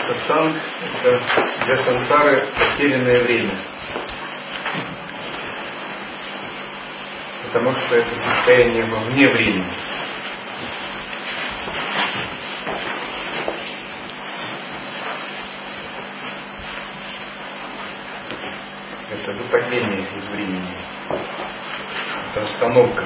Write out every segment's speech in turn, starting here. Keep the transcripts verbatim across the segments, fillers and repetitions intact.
Сатсанг – это для сансары потерянное время. Потому что это состояние вне времени. Это выпадение из времени. Это остановка.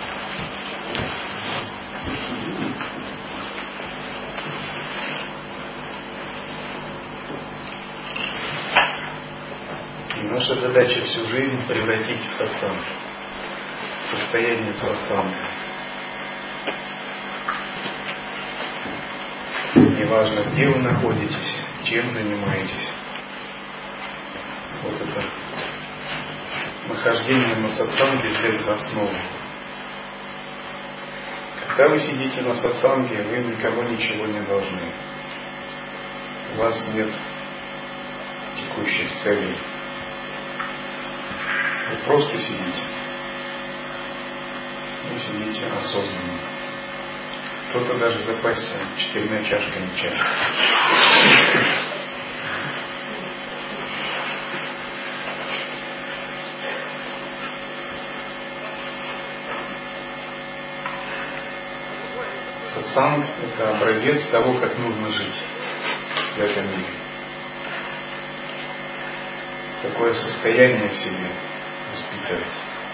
И наша задача всю жизнь превратить в сатсанг, в состояние сатсанга. Неважно, где вы находитесь, чем занимаетесь. Вот это нахождение на сатсанге взять за основу. Когда вы сидите на сатсанге, вы никому ничего не должны. У вас нет текущих целей. Вы просто сидите. Вы сидите осознанно. Кто-то даже запасся четырьмя чашками чая. Сатсанг – это образец того, как нужно жить в этом мире. Какое состояние в себе воспитывать.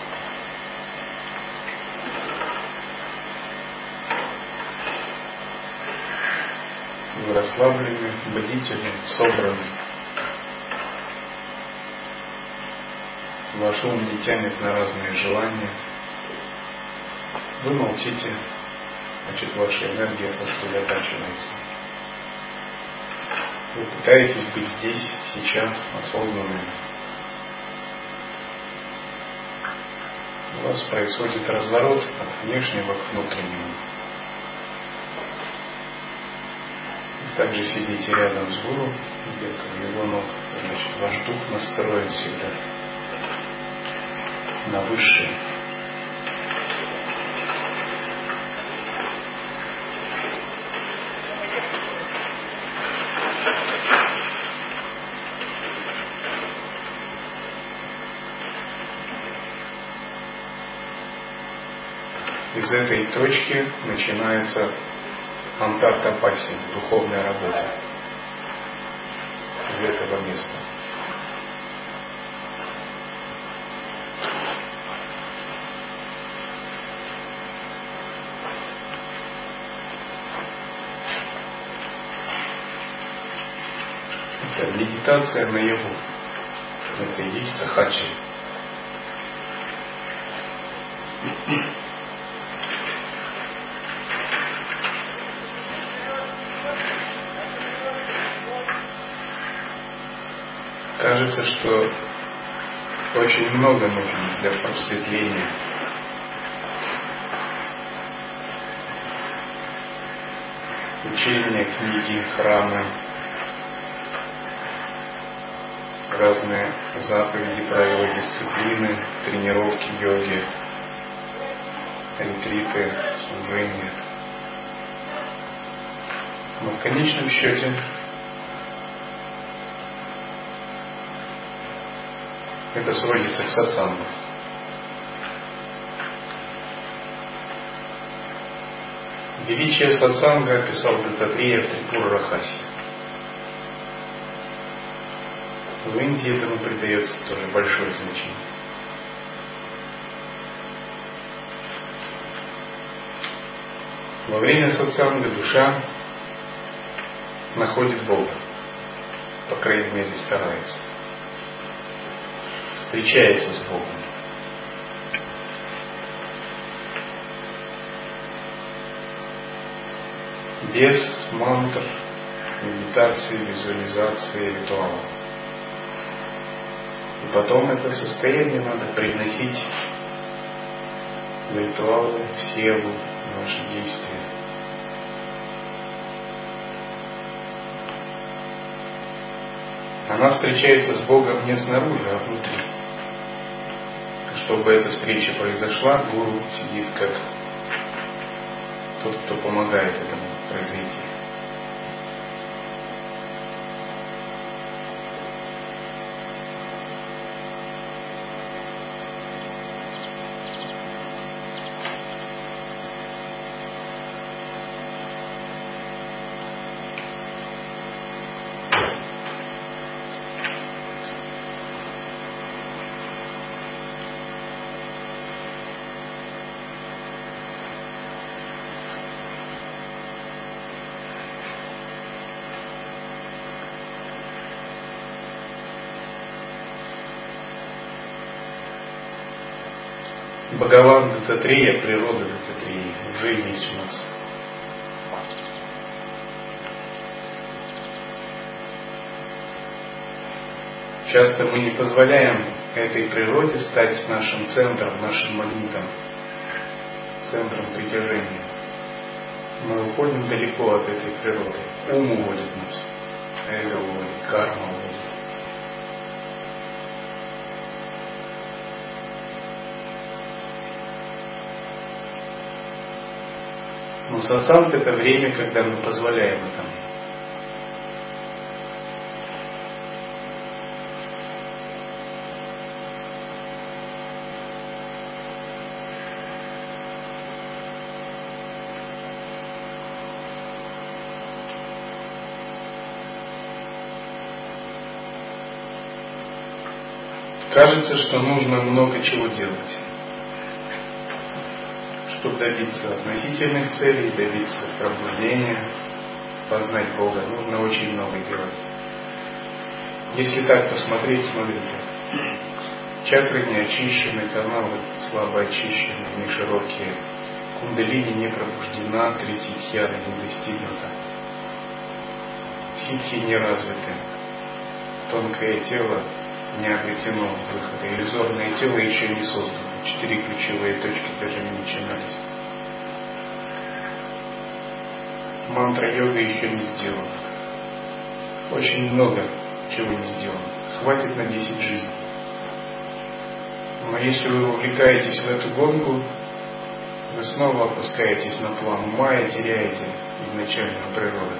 Вы расслаблены, бдительны, собраны. Ваш ум не тянет на разные желания. Вы молчите, значит, ваша энергия сосредотачивается. Вы пытаетесь быть здесь, сейчас, осознанными. У вас происходит разворот от внешнего к внутреннему. И также сидите рядом с гуру, где-то в его ног, значит, ваш дух настроен всегда на высшее. Из этой точки начинается антар-тапасия, духовная работа. Из этого места. Это медитация наяву. Это и есть сахаджи. Кажется, что очень много нужно для просветления. Учения, книги, храмы, разные заповеди, правила дисциплины, тренировки йоги, ретриты, служения. Но в конечном счете это сводится к сатсангу. Величие сатсанга описал Даттатрея в Трипура-Рахасе. В Индии этому придается тоже большое значение. Во время сатсанга душа находит Бога, по крайней мере старается. Встречается с Богом. Без мантр, медитации, визуализации, ритуалов. И потом это состояние надо привносить в ритуалы, в севу, в наши действия. Она встречается с Богом не снаружи, а внутри. Чтобы эта встреча произошла, гуру сидит как тот, кто помогает этому произойти. Бхагаван Дататрея, природа Дататрея уже есть у нас. Часто мы не позволяем этой природе стать нашим центром, нашим магнитом, центром притяжения. Мы уходим далеко от этой природы. Ум уводит нас, эго уводит, карма уводит. Но сатсанг — это время, когда мы позволяем этому. Кажется, что нужно много чего делать, чтобы добиться относительных целей, добиться пробуждения, познать Бога. Нужно очень много делать. Если так посмотреть, смотрите, чакры не очищены, каналы слабо очищены, не широкие, кундалини не пробуждена, третья дхьяна не достигнута, ситхи не развиты, тонкое тело не обретено выхода, иллюзорное тело еще не создано, четыре ключевые точки даже не начинались. Мантра-йога еще не сделана. Очень много чего не сделано. Хватит на десять жизней. Но если вы увлекаетесь в эту гонку, вы снова опускаетесь на план ума и теряете изначальную природу.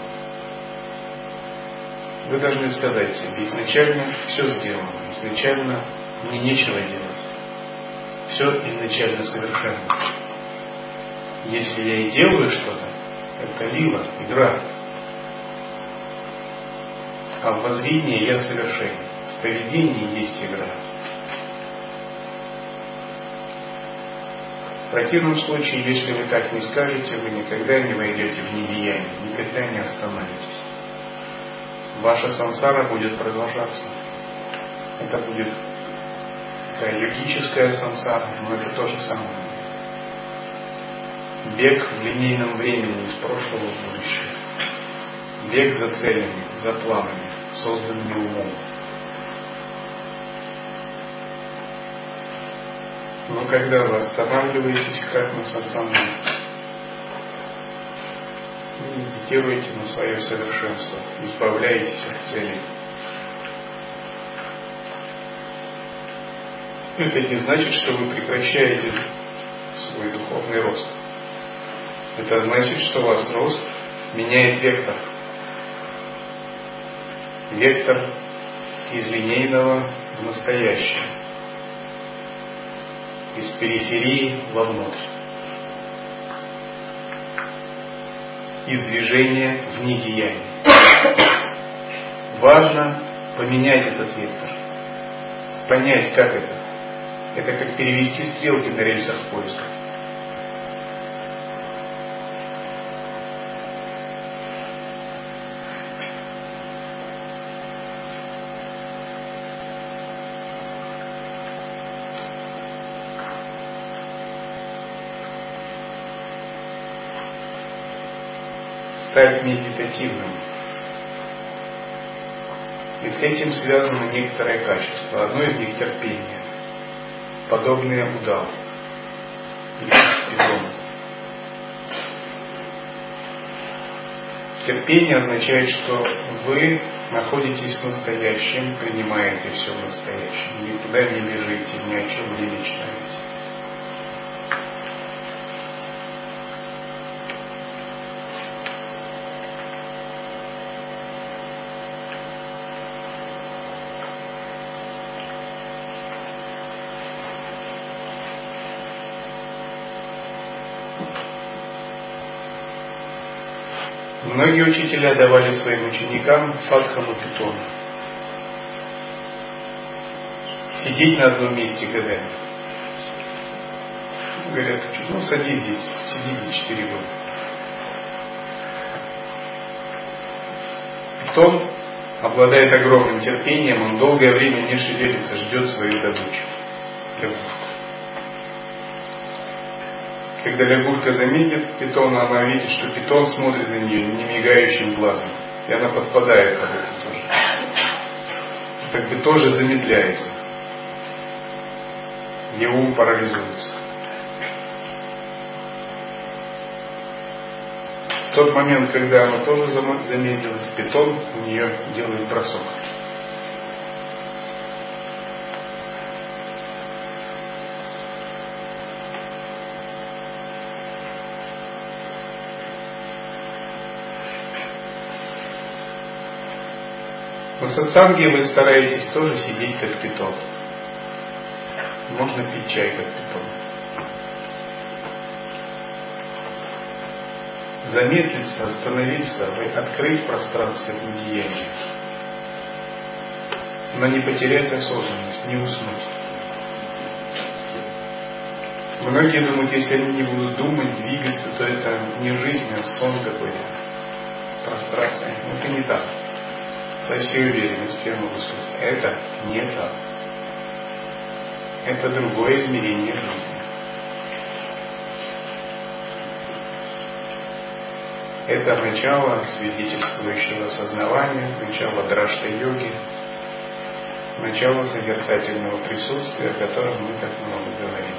Вы должны сказать себе, изначально все сделано, изначально мне нечего делать. Все изначально совершенно. Если я и делаю что-то, это лила, игра. А в воззрении я совершенен. В поведении есть игра. В противном случае, если вы так не скажете, вы никогда не войдете в недеяние, никогда не остановитесь. Ваша сансара будет продолжаться. Это будет такая йогическая сансара, но это то же самое. Бег в линейном времени из прошлого в будущее. Бег за целями, за планами, созданными умом. Но когда вы останавливаетесь, как на сатсанге, вы медитируете на свое совершенство, избавляетесь от целей. Это не значит, что вы прекращаете свой духовный рост. Это значит, что у вас рост меняет вектор. Вектор из линейного в настоящее. Из периферии вовнутрь. Из движения в недеяние. Важно поменять этот вектор. Понять, как это. Это как перевести стрелки на рельсах поезда. Стать медитативным. И с этим связано некоторое качество. Одно из них — терпение. Подобные удаву или питону. Терпение означает, что вы находитесь в настоящем, принимаете все в настоящем, никуда не бежите, ни о чем не мечтаете. Многие учителя давали своим ученикам садхану питону. Сидеть на одном месте годами. Говорят, ну садись здесь, сиди здесь четыре года. Питон обладает огромным терпением, он долгое время не шевелится, ждет свою добычу. Лягушку. Когда лягушка заметит питона, она видит, что питон смотрит на нее немигающим глазом. И она подпадает под это тоже. Как бы тоже замедляется. Ее ум парализуется. В тот момент, когда она тоже замедлилась, питон у нее делает бросок. На сатсанге вы стараетесь тоже сидеть как питон. Можно пить чай как питон. Замедлиться, остановиться, открыть пространство недеяния. Но не потерять осознанность, не уснуть. Многие думают, если они не будут думать, двигаться, то это не жизнь, а сон какой-то. Прострация. Но это не так. Со всей уверенностью я могу сказать, это не так. Это другое измерение жизни. Это начало свидетельствующего осознавания, начало дражта-йоги, начало созерцательного присутствия, о котором мы так много говорим.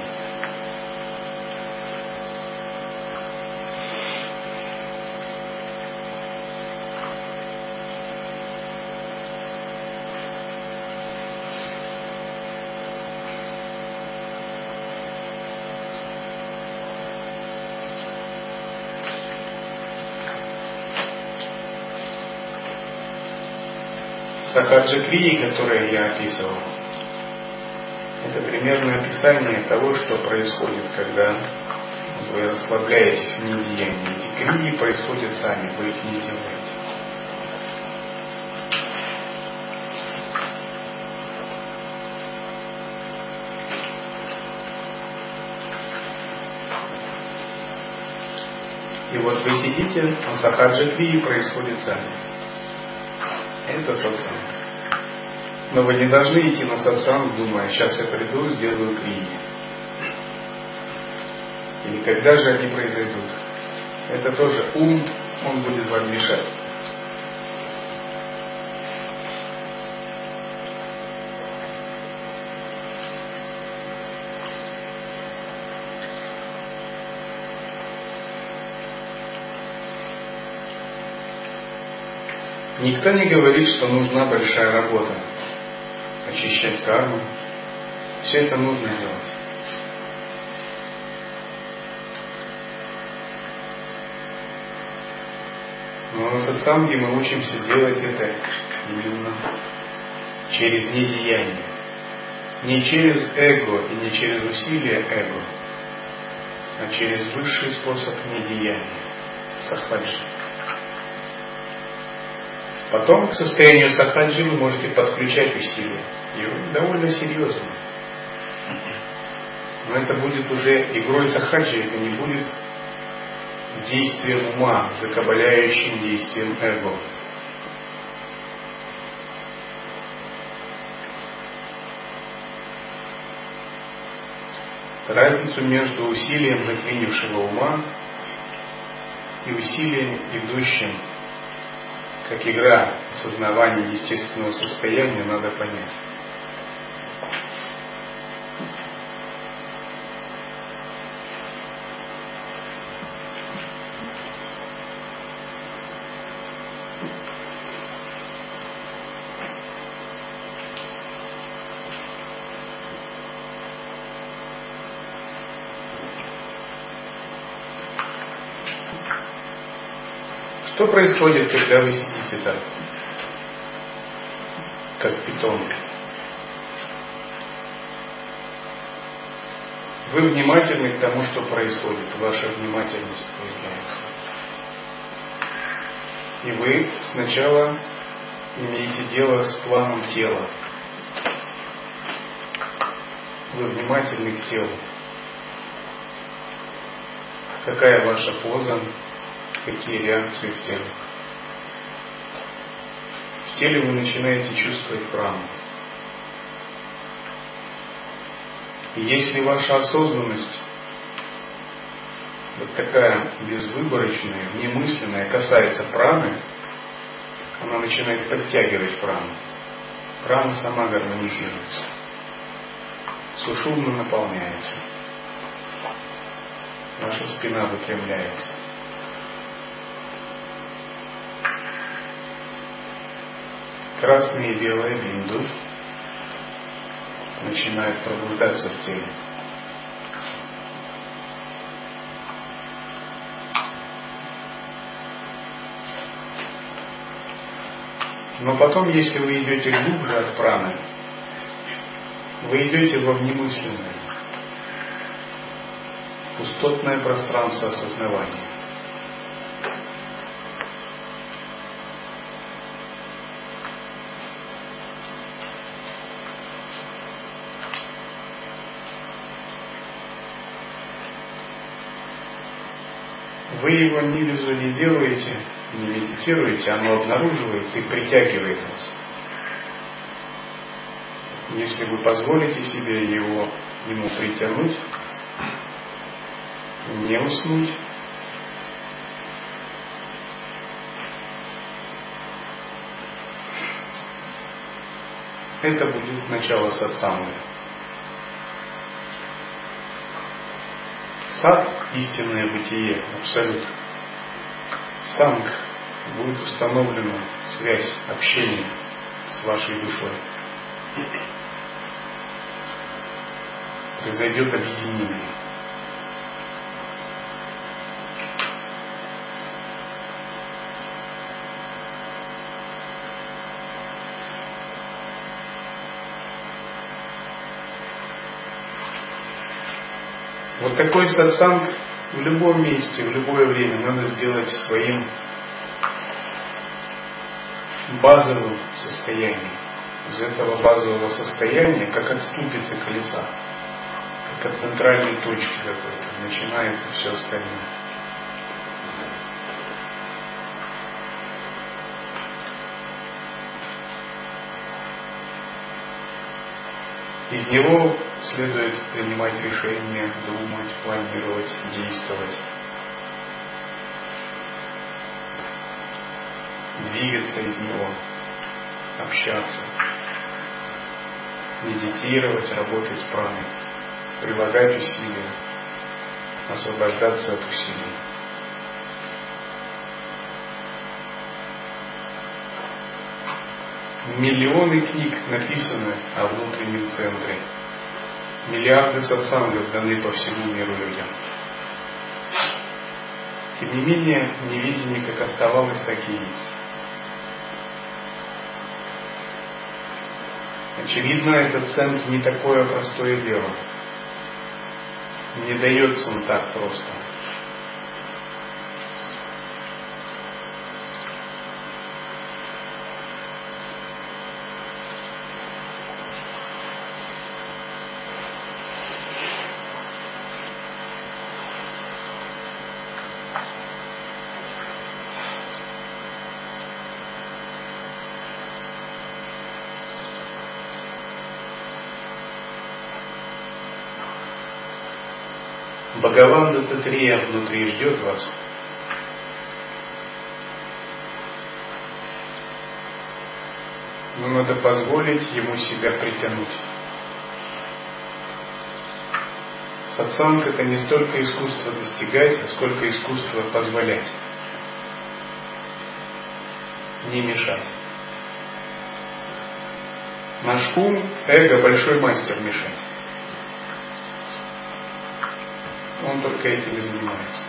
Сахаджа-крии, которые я описывал, это примерное описание того, что происходит, когда вы расслабляетесь в недеянии. Эти крии происходят сами, вы их не делаете. И вот вы сидите, а сахаджа-крии происходит сами. Это сатсанг. Но вы не должны идти на сатсанг, думая, сейчас я приду, сделаю крии. Или когда же они произойдут. Это тоже ум, он будет вам мешать. Никто не говорит, что нужна большая работа. Очищать карму. Все это нужно делать. Но на сатсанге мы учимся делать это именно через недеяние. Не через эго и не через усилие эго, а через высший способ недеяния. Сахаджи. Потом к состоянию сахаджи вы можете подключать усилия. И довольно серьезно. Но это будет уже игрой сахаджи, это не будет действием ума, закабаляющим действием эго. Разницу между усилием заклинившего ума и усилием, идущим как игра осознавания естественного состояния, надо понять. Что происходит, когда вы сидите так, как питон? Вы внимательны к тому, что происходит, ваша внимательность появляется. И вы сначала имеете дело с планом тела. Вы внимательны к телу. Какая ваша поза? Какие реакции в теле? В теле вы начинаете чувствовать прану. И если ваша осознанность вот такая безвыборочная, немысленная, касается праны, она начинает подтягивать прану. Прана сама гармонизируется. Сушумно наполняется. Наша спина выпрямляется. Красные и белые бинду начинают пробуждаться в теле. Но потом, если вы идете глубже от праны, вы идете во внемысленное, пустотное пространство осознавания. Вы его не визуализируете, не медитируете, оно обнаруживается и притягивает вас. Если вы позволите себе его, ему притянуть, не уснуть, это будет начало сатсанга. Сат – истинное бытие, абсолют. Санг – будет установлена связь, общение с вашей душой. Произойдет объединение. Вот такой сатсанг в любом месте, в любое время надо сделать своим базовым состоянием. Из этого базового состояния, как от ступицы колеса, как от центральной точки какой-то, начинается все остальное. Из него следует принимать решения, думать, планировать, действовать, двигаться из него, общаться, медитировать, работать с праной, прилагать усилия, освобождаться от усилий. Миллионы книг написаны о внутреннем центре. Миллиарды сатсангов даны по всему миру людям. Тем не менее, неведение как оставалось, так и есть. Очевидно, этот центр не такое простое дело. Не дается он так просто. Бхагаван Даттатрия внутри ждет вас. Но надо позволить ему себя притянуть. Сатсанг — это не столько искусство достигать, а сколько искусство позволять. Не мешать. Наш ум, эго, большой мастер мешать. Он только этим и занимается.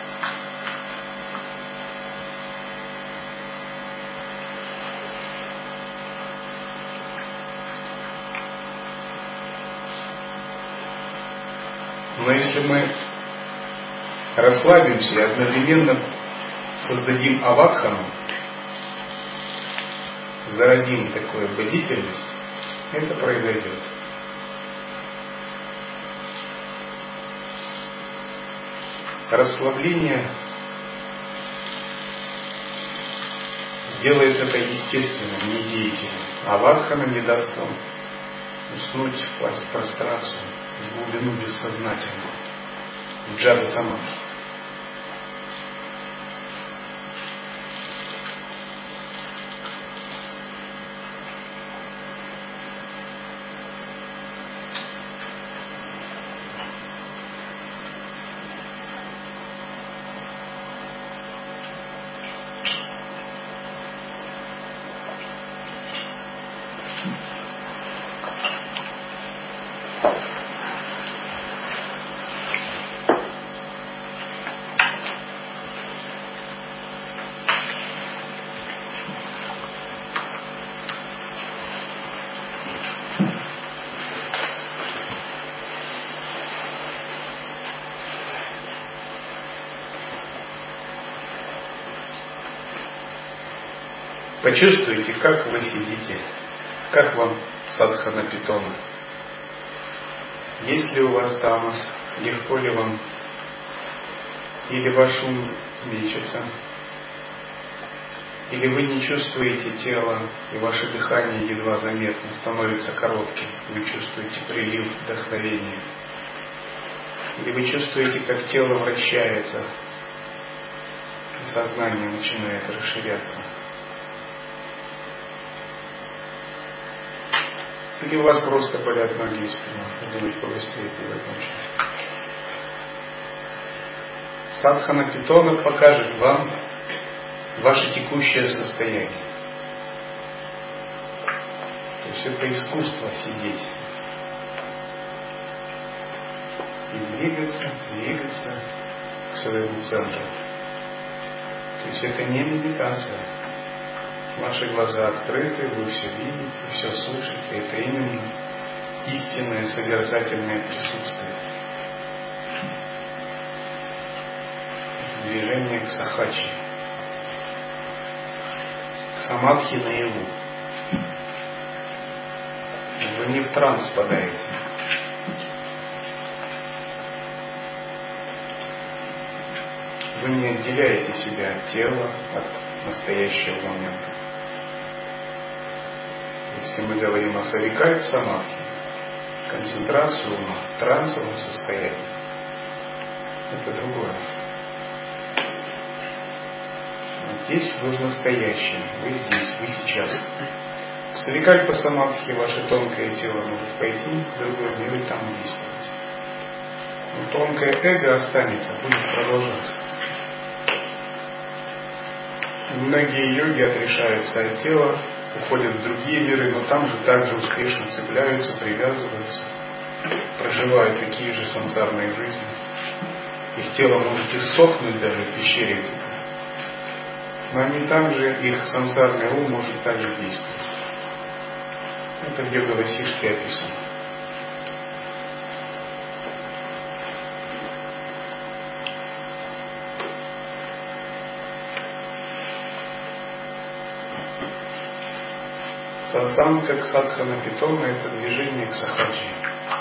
Но если мы расслабимся и одновременно создадим авадхану, зародим такую бдительность, это произойдет. Расслабление сделает это естественным, недеятельным. Авадхана не даст вам уснуть, впасть в прострацию, в глубину бессознательного, в джада самадхи. Почувствуйте, как вы сидите, как вам садхана питона. Есть ли у вас тамас, легко ли вам, или ваш ум мечется, или вы не чувствуете тело, и ваше дыхание едва заметно становится коротким, вы чувствуете прилив вдохновения, или вы чувствуете, как тело вращается, и сознание начинает расширяться. Или у вас просто болят ноги и спина, думать побыстрее это закончить. Садхана питона покажет вам ваше текущее состояние. То есть это искусство сидеть и двигаться, двигаться к своему центру. То есть это не медитация. Ваши глаза открыты, вы все видите, все слышите. Это именно истинное созерцательное присутствие. Движение к сахачи, к самадхи наяву. Вы не в транс впадаете. Вы не отделяете себя от тела, от настоящего момента. Если мы говорим о савикальпе самадхи, концентрацию ума, трансовом состоянии, это другое. Здесь вы в настоящем, вы здесь, вы сейчас. В савикальпа самадхи ваше тонкое тело может пойти в другой мир и там действовать. Но тонкое эго останется, будет продолжаться. Многие йоги отрешаются от тела, уходят в другие миры, но там же также успешно цепляются, привязываются, проживают такие же сансарные жизни. Их тело может иссохнуть даже в пещере, но они также, их сансарный ум может также действовать. Это в йога Васиштхе описано. Сатсанг как садхана питона — это движение к сахаджи.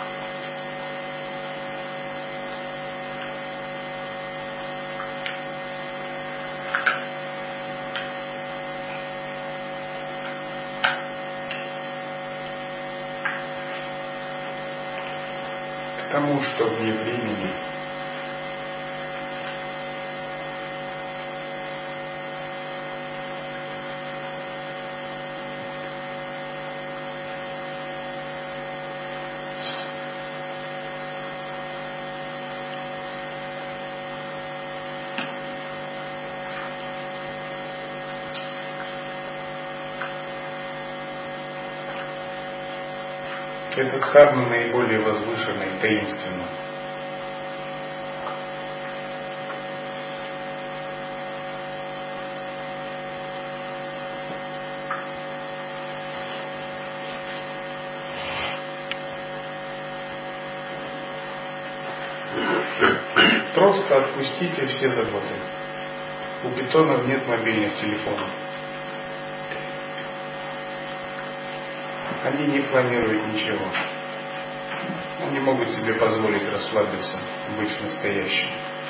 К тому, что вне времени это дхарма наиболее возвышенная и таинственная. Просто отпустите все заботы. У питонов нет мобильных телефонов. Они не планируют ничего. Они могут себе позволить расслабиться, быть в настоящем.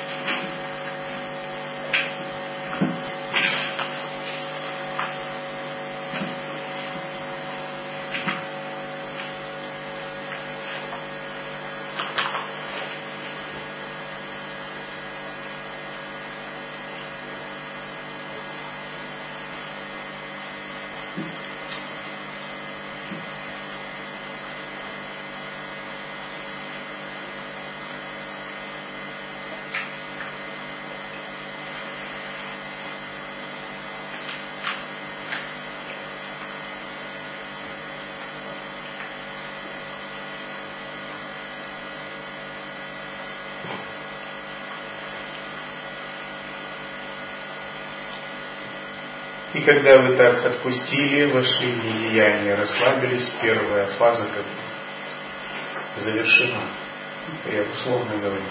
И когда вы так отпустили, вошли в недеяние, расслабились, первая фаза как бы завершена. Я условно говорю.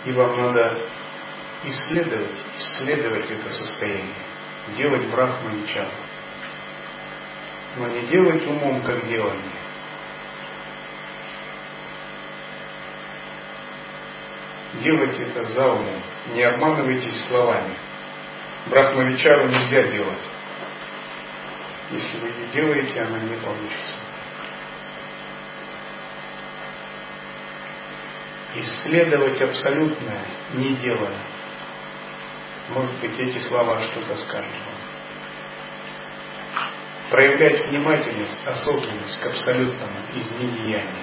И вам надо исследовать, исследовать это состояние, делать брахма-вичару. Но не делать умом как делание. Делать это за умом. Не обманывайтесь словами. Брахма-вичару нельзя делать. Если вы не делаете, она не получится. Исследовать абсолютное, не делая. Может быть, эти слова что-то скажут вам. Проявлять внимательность, осознанность к абсолютному из недеяния.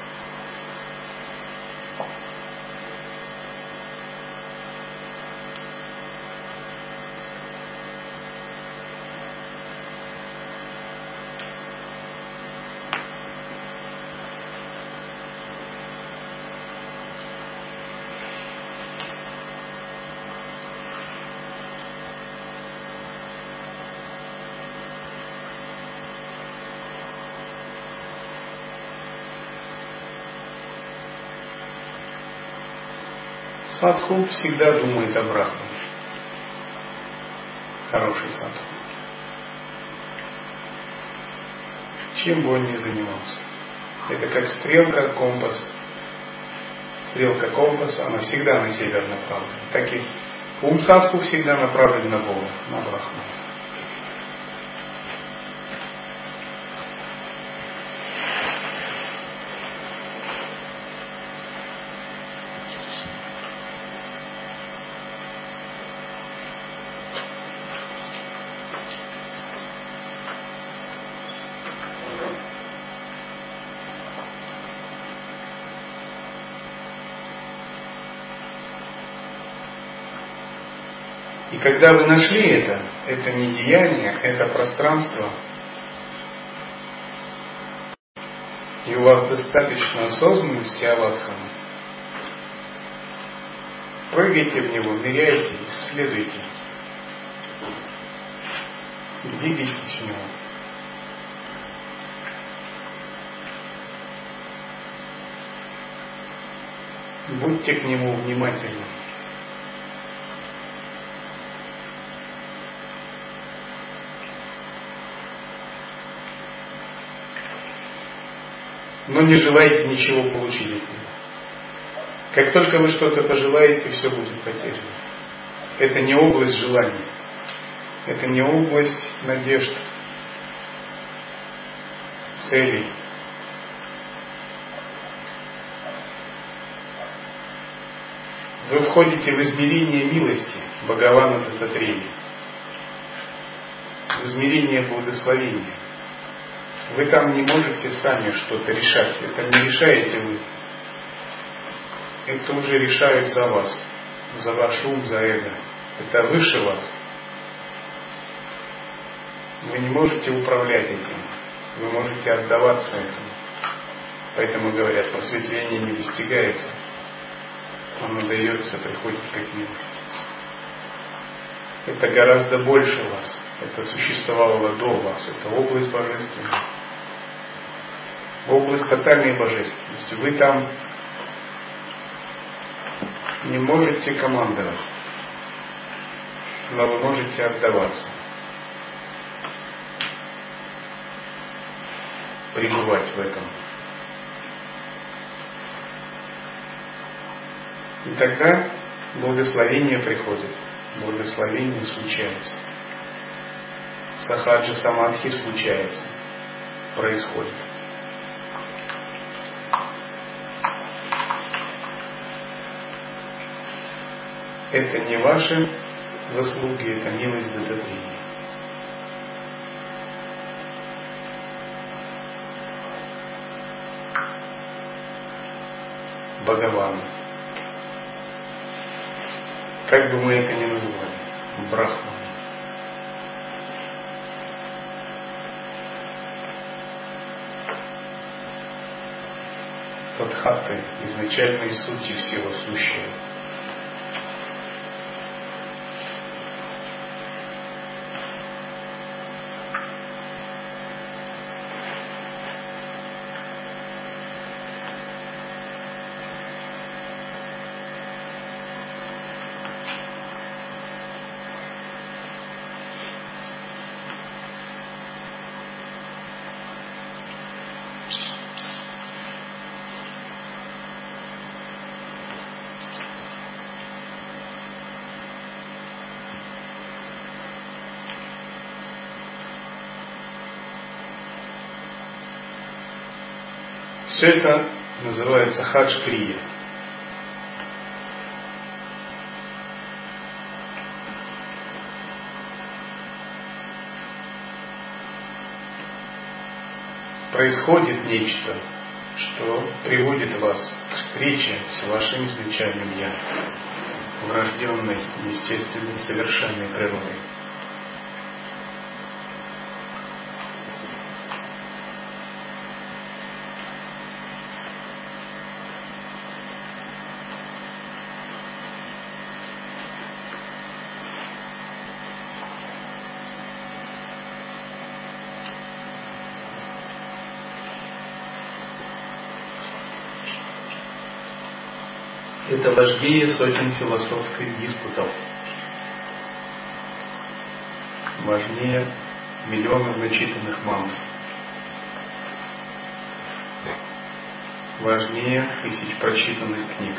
Садху всегда думает о брахмане. Хороший садху. Чем бы он ни занимался. Это как стрелка, компас. Стрелка компаса, она всегда на север направлена. Так и ум садху всегда направлен на Бога, на брахмана. И когда вы нашли это, это не деяние, это пространство, и у вас достаточно осознанности аватхана, прыгайте в него, ныряйте, исследуйте, двигайтесь в него. Будьте к нему внимательны. Но не желайте ничего получить от него. Как только вы что-то пожелаете, все будет потеряно. Это не область желаний. Это не область надежд, целей. Вы входите в измерение милости Бхагавана Даттатрея, в измерение благословения. Вы там не можете сами что-то решать. Это не решаете вы. Это уже решают за вас. За ваш ум, за эго. Это выше вас. Вы не можете управлять этим. Вы можете отдаваться этому. Поэтому говорят, просветление не достигается. Оно дается, приходит как милость. Это гораздо больше вас. Это существовало до вас. Это область божественная. Область тотальной божественности. Вы там не можете командовать, но вы можете отдаваться. Пребывать в этом. И тогда благословение приходит. Благословение случается. Сахаджа самадхи случается. Происходит. Это не ваши заслуги, это милость Даттатрея. Бхагавана. Как бы мы это ни назвали, Брахман. Тадхаты, изначальной сути всего сущего. Все это называется хадж-крия. Происходит нечто, что приводит вас к встрече с вашим изначальным Я, врожденной, естественной, совершенной природой. Это важнее сотен философских диспутов, важнее миллионов начитанных мантр, важнее тысяч прочитанных книг,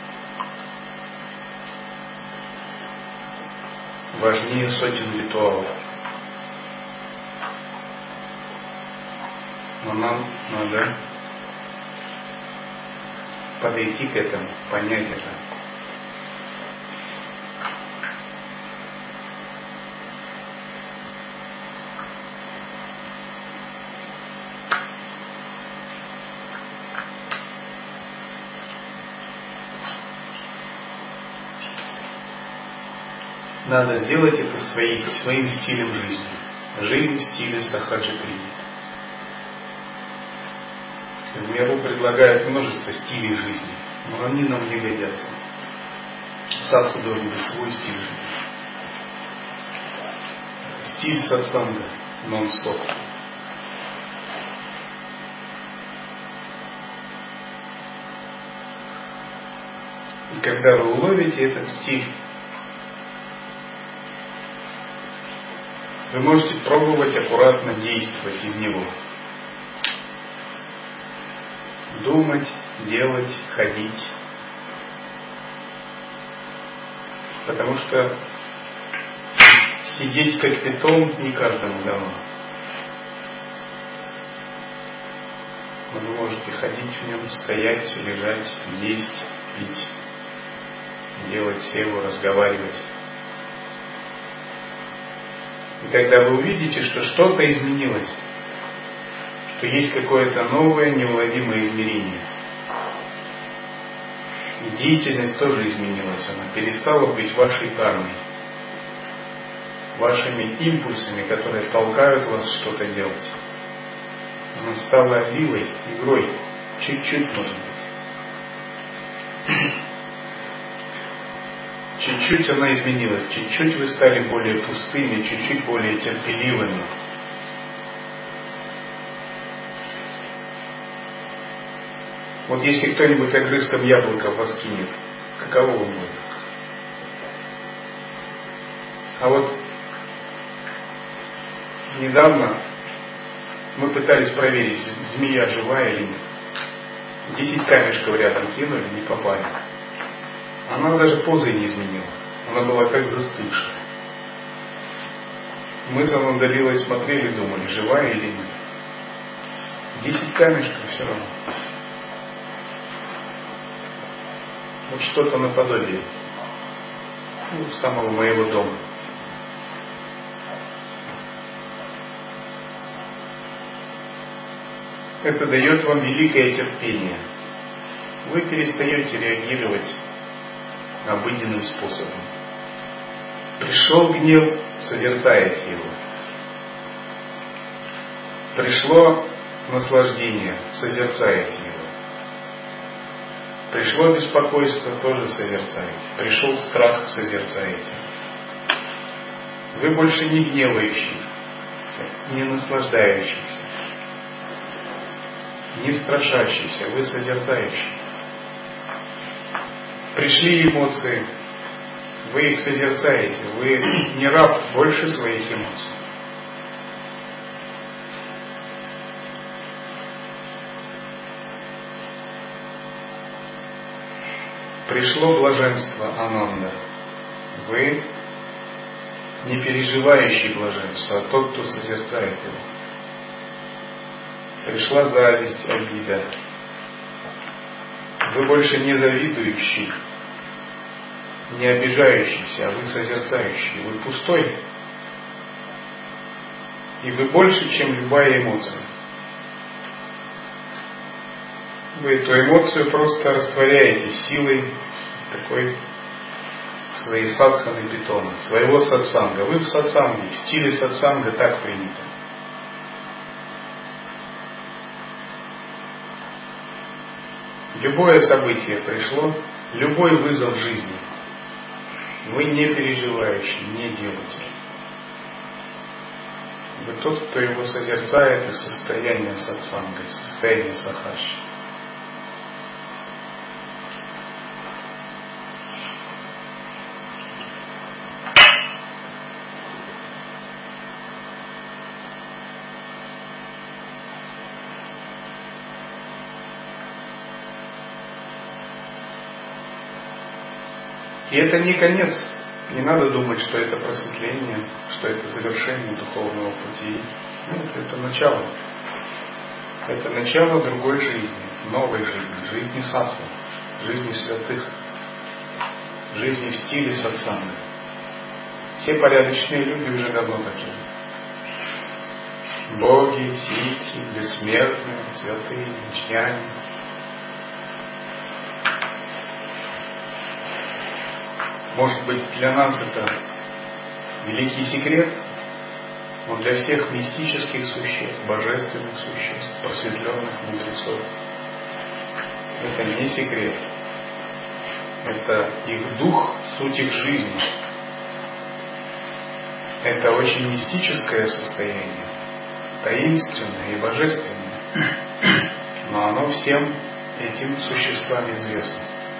важнее сотен ритуалов. Но нам надо подойти к этому, понять это. Надо сделать это своей, своим стилем жизни. Жизнь в стиле сахаджа-крии. В миру предлагают множество стилей жизни, но они нам не годятся. У садху должен быть свой стиль жизни. Стиль сатсанга нон-стоп. И когда вы уловите этот стиль, вы можете пробовать аккуратно действовать из него. Думать, делать, ходить. Потому что сидеть как питон не каждому дано. Но вы можете ходить в нем, стоять, лежать, есть, пить, делать севу, разговаривать. И тогда вы увидите, что что-то изменилось. Что есть какое-то новое неуловимое измерение. И деятельность тоже изменилась. Она перестала быть вашей кармой, вашими импульсами, которые толкают вас что-то делать. Она стала лилой, игрой, чуть-чуть, может быть. Чуть-чуть она изменилась, чуть-чуть вы стали более пустыми, чуть-чуть более терпеливыми. Вот если кто-нибудь огрызком яблока вас кинет, каково он будет? А вот недавно мы пытались проверить, змея живая или нет. Десять камешков рядом кинули, не попали. Она даже позы не изменила. Она была как застывшая. Мы за Мандалилой смотрели и думали, живая или нет. Десять камешков все равно. Вот что-то наподобие ну, самого моего дома. Это дает вам великое терпение. Вы перестаете реагировать обыденным способом. Пришел гнев, созерцаете его. Пришло наслаждение, созерцаете его. Пришло беспокойство, тоже созерцаете. Пришел страх, созерцаете. Вы больше не гневающий, не наслаждающийся, не страшащийся, вы созерцающий. Пришли эмоции, вы их созерцаете, вы не раб больше своих эмоций. Пришло блаженство, ананда. Вы не переживающий блаженство, а тот, кто созерцает его. Пришла зависть, обида. Вы больше не завидующий, не обижающийся, а вы созерцающий. Вы пустой. И вы больше, чем любая эмоция. Вы эту эмоцию просто растворяете силой такой своей садханы питона, своего сатсанга. Вы в сатсанге, в стиле сатсанга так принято. Любое событие пришло, любой вызов жизни, вы не переживающий, не делатель. Вы тот, кто его созерцает из состояния сатсанга, из состояния сахаши. И это не конец. Не надо думать, что это просветление, что это завершение духовного пути. Нет, это начало. Это начало другой жизни, новой жизни, жизни садху, жизни святых, жизни в стиле сатсанга. Все порядочные люди уже давно такие. Боги, ситхи, бессмертные, святые, джняни. Может быть, для нас это великий секрет, но для всех мистических существ, божественных существ, просветленных мудрецов это не секрет. Это их дух, суть их жизни. Это очень мистическое состояние, таинственное и божественное, но оно всем этим существам известно.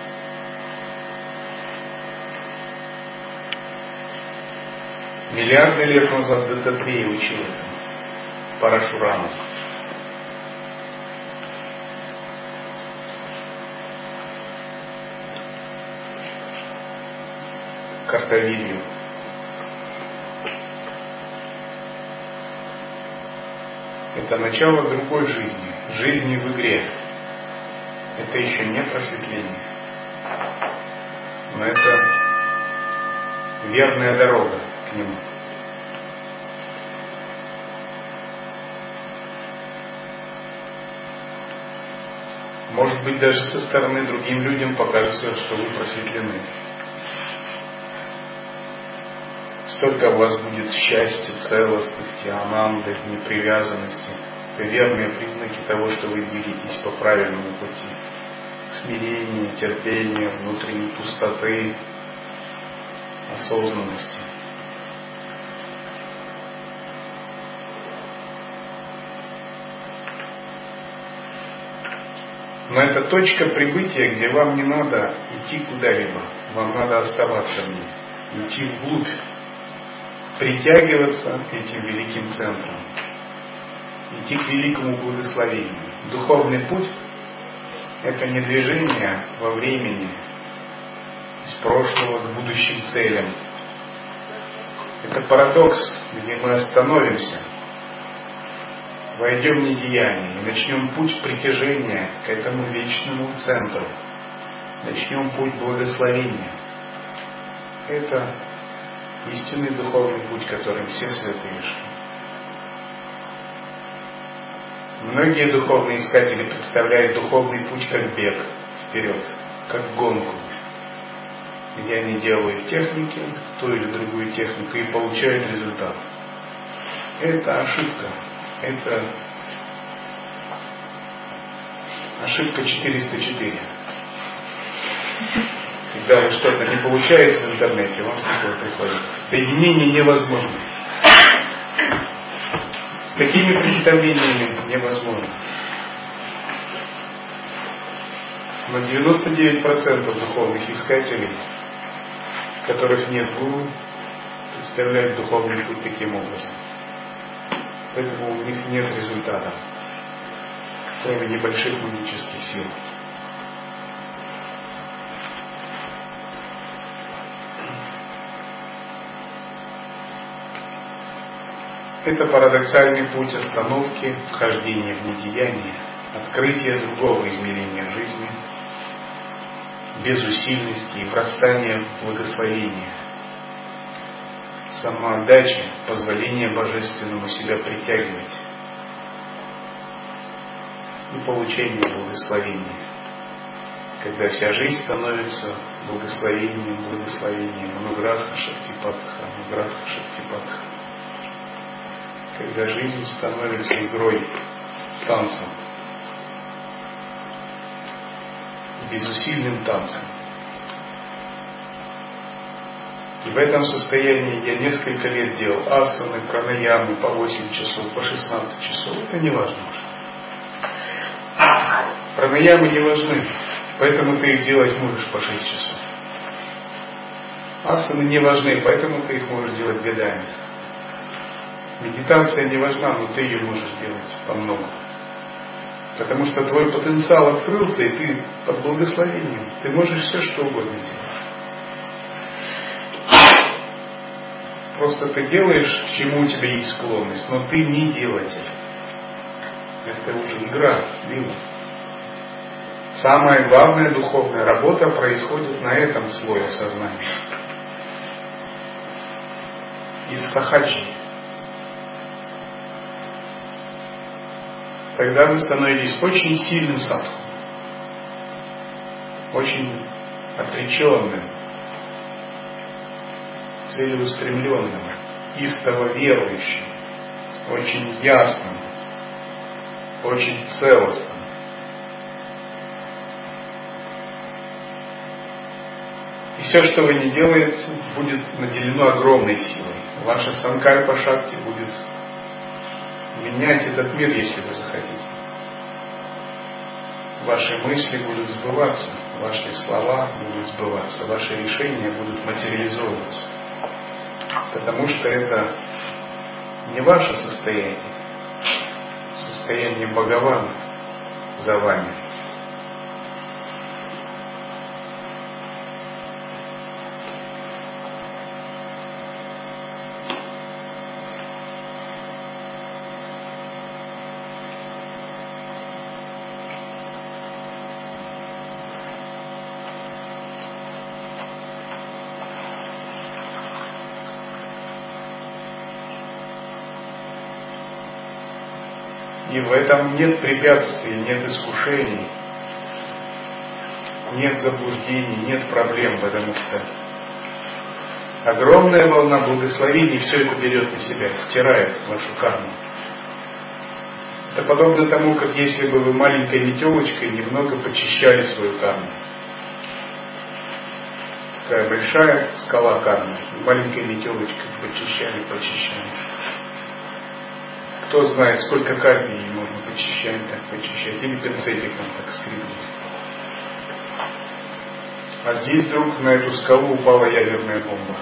Миллиарды лет назад Даттатрея учил это, Парашурама. Картавилью. Это начало другой жизни, жизни в игре. Это еще не просветление, но это верная дорога к нему. Может быть, даже со стороны другим людям покажется, что вы просветлены. Столько у вас будет счастья, целостности, ананды, непривязанности. Это верные признаки того, что вы двигаетесь по правильному пути. Смирение, терпение, внутренней пустоты, осознанности. Но это точка прибытия, где вам не надо идти куда-либо. Вам надо оставаться в ней. Идти вглубь. Притягиваться этим великим центром. Идти к великому благословению. Духовный путь – это не движение во времени из прошлого к будущим целям. Это парадокс, где мы остановимся, войдем в недеяние и начнем путь притяжения к этому вечному центру. Начнем путь благословения. Это истинный духовный путь, которым все святые шли. Многие духовные искатели представляют духовный путь как бег вперед, как гонку, где они делают техники, ту или другую технику и получают результат. Это ошибка. Это ошибка четыреста четыре. Когда что-то не получается в интернете, вам такое приходит. Соединение невозможно. С такими представлениями невозможно. Но девяносто девять процентов духовных искателей, у которых нет гуру, представляют духовный путь таким образом. Поэтому у них нет результата, кроме небольших магических сил. Это парадоксальный путь остановки, вхождения в недеяние, открытия другого измерения жизни, безусильности и врастания в благословение. Самоотдача, позволение Божественному себя притягивать и получение благословения. Когда вся жизнь становится благословением, благословением, ануграха шактипатха, ануграха шактипатха. Когда жизнь становится игрой, танцем, безусильным танцем. И в этом состоянии я несколько лет делал асаны, пранаямы по восемь часов, по шестнадцать часов. Это не важно уже. Пранаямы не важны, поэтому ты их делать можешь по шесть часов. Асаны не важны, поэтому ты их можешь делать годами. Медитация не важна, но ты ее можешь делать по много. Потому что твой потенциал открылся, и ты под благословением. Ты можешь все, что угодно делать. Просто ты делаешь, к чему у тебя есть склонность, но ты не делатель. Это уже игра, вилла. Самая главная духовная работа происходит на этом слое сознания. Из сахаджи. Тогда вы становитесь очень сильным садху, очень отреченным, целеустремленным, истово верующим, очень ясным, очень целостным. И все, что вы не делаете, будет наделено огромной силой. Ваша санкальпа шакти будет менять этот мир, если вы захотите. Ваши мысли будут сбываться, ваши слова будут сбываться, ваши решения будут материализовываться. Потому что это не ваше состояние, состояние Бхагавана за вами. И в этом нет препятствий, нет искушений, нет заблуждений, нет проблем, потому что огромная волна благословений все это берет на себя, стирает вашу карму. Это подобно тому, как если бы вы маленькой метелочкой немного почищали свою карму. Такая большая скала кармы, маленькой метелочкой почищали, почищали. Кто знает, сколько капель можно почищать, так почищать, или пинцетиком так скрипнуть. А здесь вдруг на эту скалу упала ядерная бомба.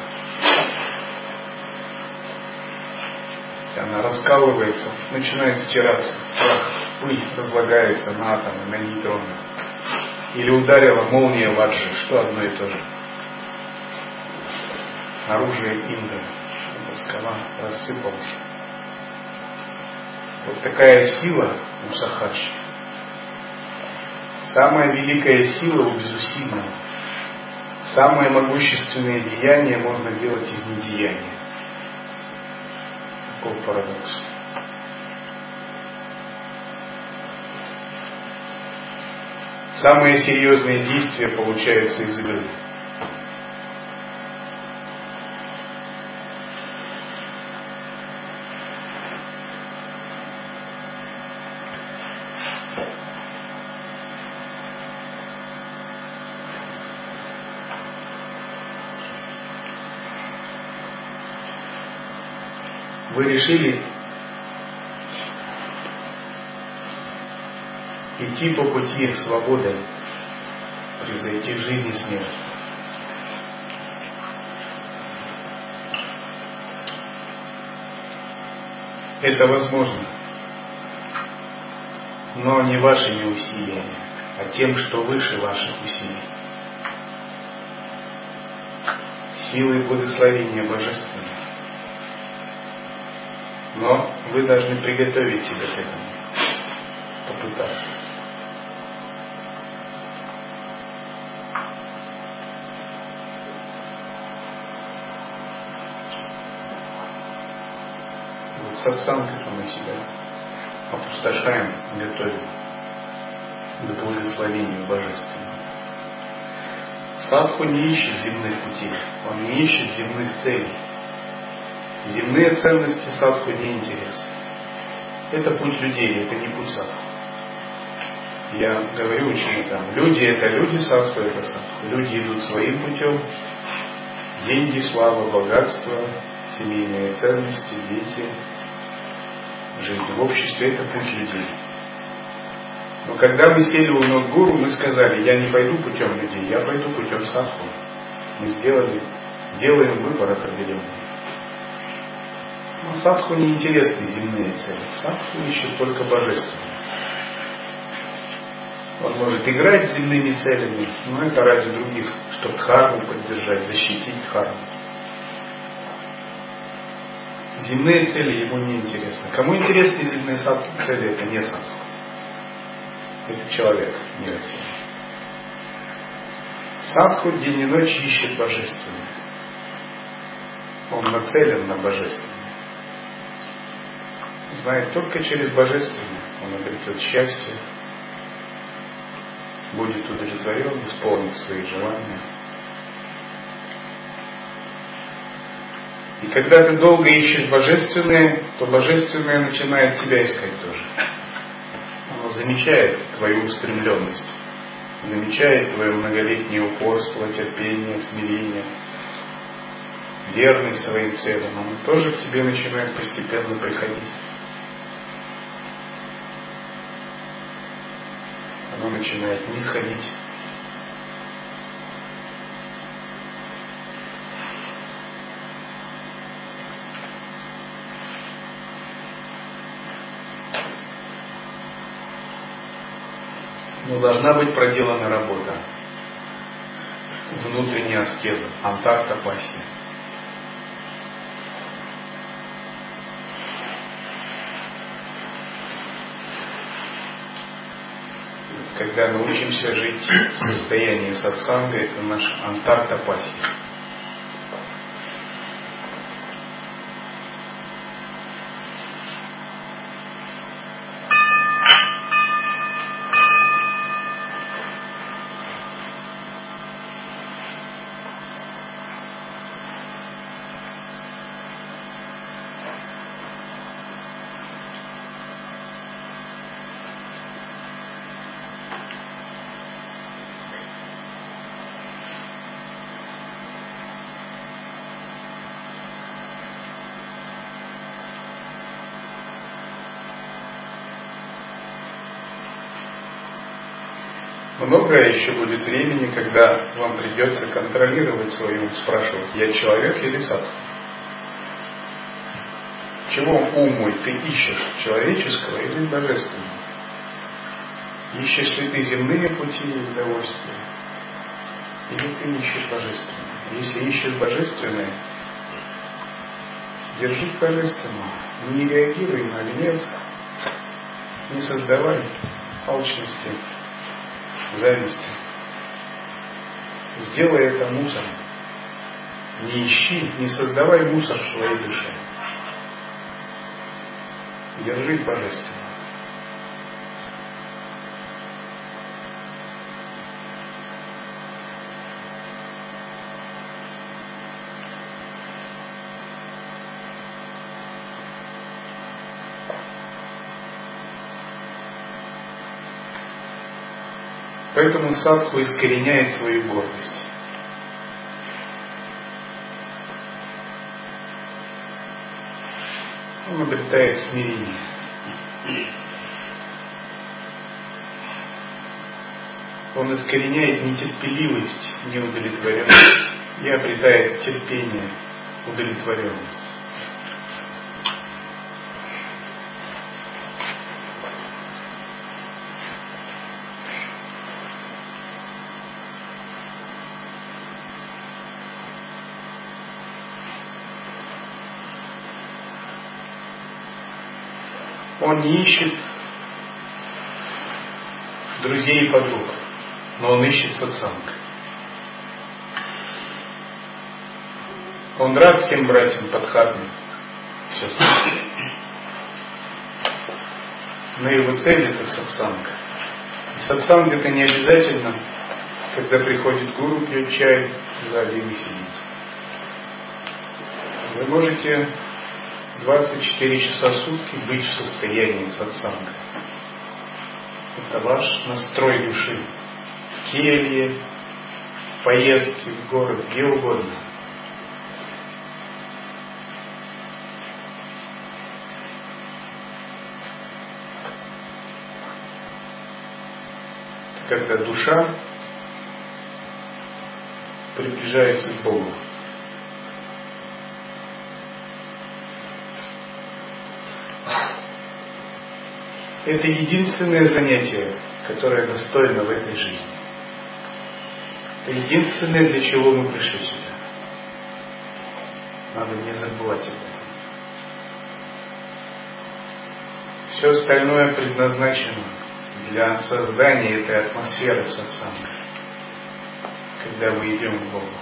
Она раскалывается, начинает стираться, прах, пыль разлагается на атомы, на нейтроны. Или ударила молния в Аджи, что одно и то же. Оружие Индры, эта скала рассыпалась. Вот такая сила у сахаджи. Самая великая сила у безусильного. Самое могущественное деяние можно делать из недеяния. Каков парадокс. Самые серьезные действия получаются из игры. Вы решили идти по пути свободы, превзойти в жизни смерть. Это возможно, но не вашими усилиями, а тем, что выше ваших усилий. Силой благословения Божественного. Но вы должны приготовить себя к этому, попытаться. Вот сатсанг — это мы себя опустошаем, готовим к благословению божественному. Садху не ищет земных путей, он не ищет земных целей. Земные ценности садху не интересны. Это путь людей, это не путь садху. Я говорю ученикам, люди — это люди, садху — это садху. Люди идут своим путем. Деньги, слава, богатство, семейные ценности, дети, жизнь в обществе — это путь людей. Но когда мы сели у ног гуру, мы сказали, я не пойду путем людей, я пойду путем садху. Мы сделали, делаем выбор определенный. Но садху не интересны земные цели. Садху ищет только божественное. Он может играть с земными целями, но это ради других, чтобы дхарму поддержать, защитить дхарму. Земные цели ему не интересны. Кому интересны земные цели, это не садху. Это человек, не Россия. Садху день и ночь ищет божественное. Он нацелен на божественное. Знает, только через божественное он обретет счастье, будет удовлетворен, исполнит свои желания. И когда ты долго ищешь божественное, то божественное начинает тебя искать тоже. Оно замечает твою устремленность, замечает твое многолетнее упорство, терпение, смирение, верность своим целям. Оно тоже к тебе начинает постепенно приходить. Оно начинает нисходить. Но должна быть проделана работа. Внутренняя аскеза, антар-тапасия. Когда научимся жить в состоянии сатсанга, это наш антар-тапасия. Много еще будет времени, когда вам придется контролировать свой ум, спрашивать, я человек или садху? Чего ум мой ты ищешь, человеческого или божественного? Ищешь ли ты земные пути и удовольствия? Или ты ищешь божественное? Если ищешь божественное, держись божественного. Не реагируй на гнев, не создавай алчности, зависти. Сделай это мусором. Не ищи, не создавай мусор в своей душе. Держись божественно. Поэтому садху искореняет свою гордость. Он обретает смирение. Он искореняет нетерпеливость, неудовлетворенность и обретает терпение, удовлетворенность. Он не ищет друзей и подруг, но он ищет сатсанг. Он рад всем братьям по дхарме. Все. но его цель это сатсанг. И сатсанг это не обязательно, когда приходит гуру, пьет чай, в зале и вы сидите. Вы можете двадцать четыре часа в сутки быть в состоянии сатсанга. Это ваш настрой души. В келье, в поездке, в город, где угодно. Это когда душа приближается к Богу. Это единственное занятие, которое достойно в этой жизни. Это единственное, для чего мы пришли сюда. Надо не забывать об этом. Все остальное предназначено для создания этой атмосферы сатсанга, когда мы идем к Богу.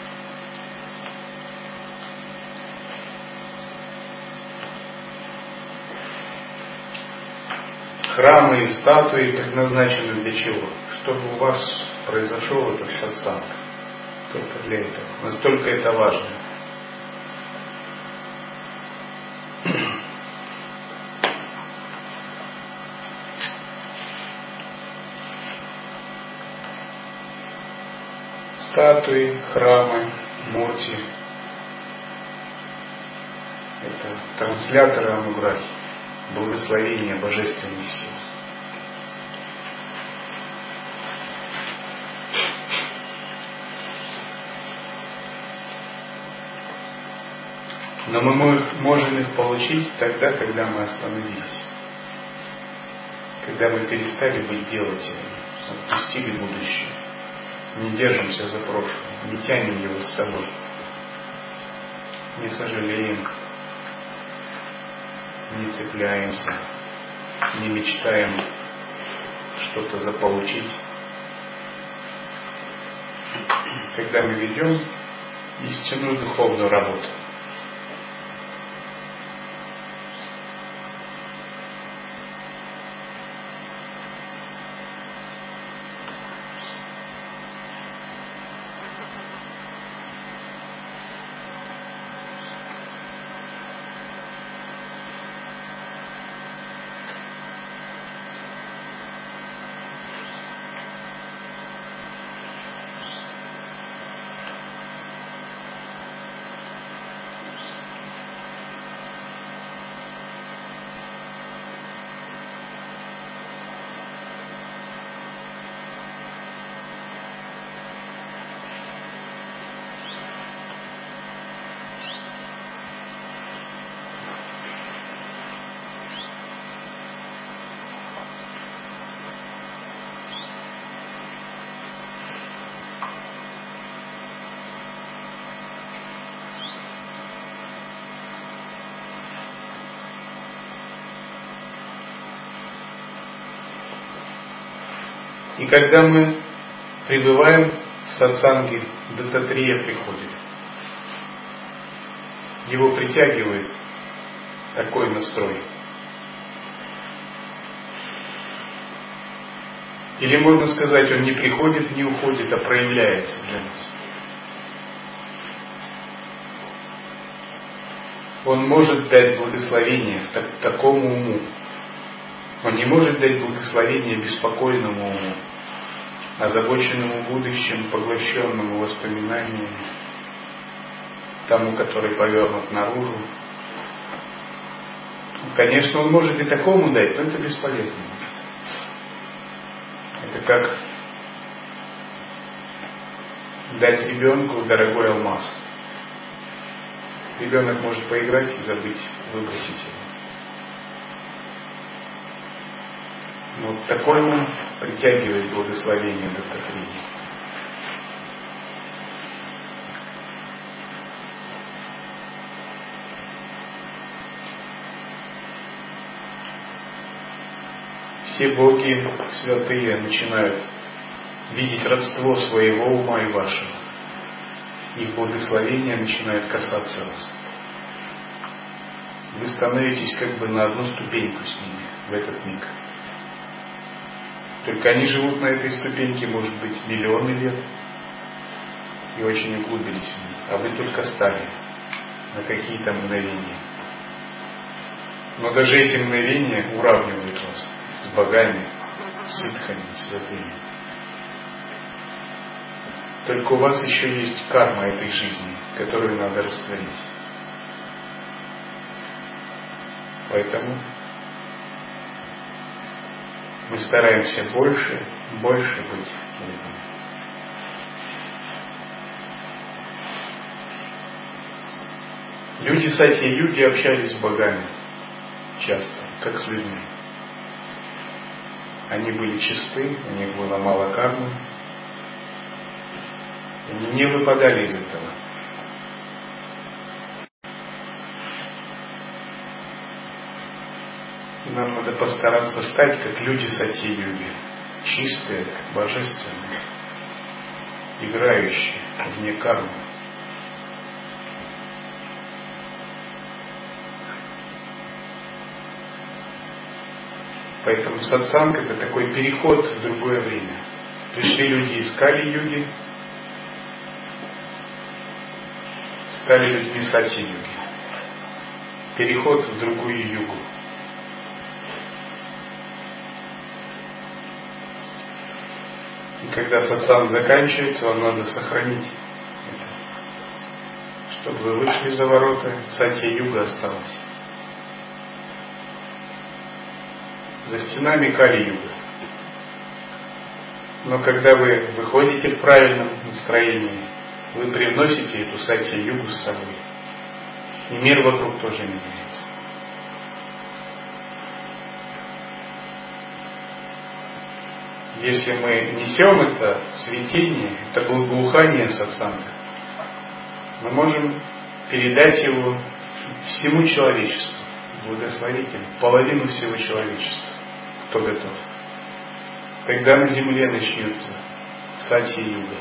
Храмы и статуи предназначены для чего? Чтобы у вас произошел этот сатсанг. Только для этого. Настолько это важно. Статуи, храмы, мурти — это трансляторы ануграхи, благословения божественных сил. Но мы можем их получить тогда, когда мы остановились. Когда мы перестали быть делателями, отпустили будущее. Не держимся за прошлое, не тянем его с собой. Не сожалеем, не цепляемся, не мечтаем что-то заполучить. Когда мы ведем истинную духовную работу. И когда мы пребываем в сатсанге, Даттатрия приходит. Его притягивает такой настрой. Или можно сказать, он не приходит, не уходит, а проявляется для нас. Он может дать благословение в так, такому уму. Он не может дать благословение беспокойному уму, озабоченному будущим, поглощенному воспоминаниями, тому, который повернут наружу. Конечно, он может и такому дать, но это бесполезно будет. Это как дать ребенку дорогой алмаз. Ребенок может поиграть и забыть, выбросить его. Но вот такой ум притягивает благословение Даттатрии. Все боги святые начинают видеть родство своего ума и вашего. Их благословения начинают касаться вас. вы становитесь как бы на одну ступеньку с ними в этот миг. Только они живут на этой ступеньке, может быть, миллионы лет и очень углубились в ней, а вы только стали на какие-то мгновения. Но даже эти мгновения уравнивают вас с богами, с ситхами, святыми. Только у вас еще есть карма этой жизни, которую надо растворить. Поэтому мы стараемся больше, больше быть людьми. Люди сати-юги общались с богами часто, как с людьми. Они были чисты, у них было мало кармы. Они не выпадали из этого. И нам надо постараться стать, как люди сати-юги, чистые, божественные, играющие вне кармы. Поэтому сатсанг — это такой переход в другое время. Пришли люди из Кали-юги, стали людьми сати-юги. Переход в другую югу. И когда сатсанг заканчивается, вам надо сохранить это. Чтобы вы вышли за ворота, сати-юга осталась. За стенами Кали-юга. Но когда вы выходите в правильном настроении, вы привносите эту сати-югу с собой. И мир вокруг тоже меняется. Если мы несем это цветение, это благоухание сатсанга, мы можем передать его всему человечеству, благословить половину всего человечества, кто готов. Тогда на земле начнется сати-юга.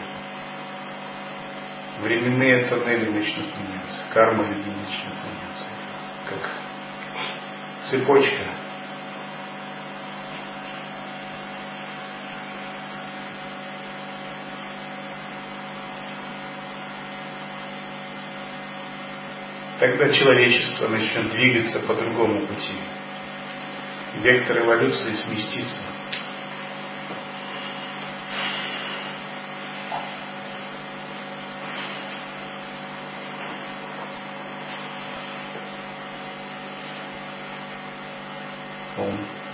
Временные тоннели начнут меняться, карма людей начнет меняться. Как цепочка. Тогда человечество начнет двигаться по другому пути. Вектор эволюции сместится. Ом.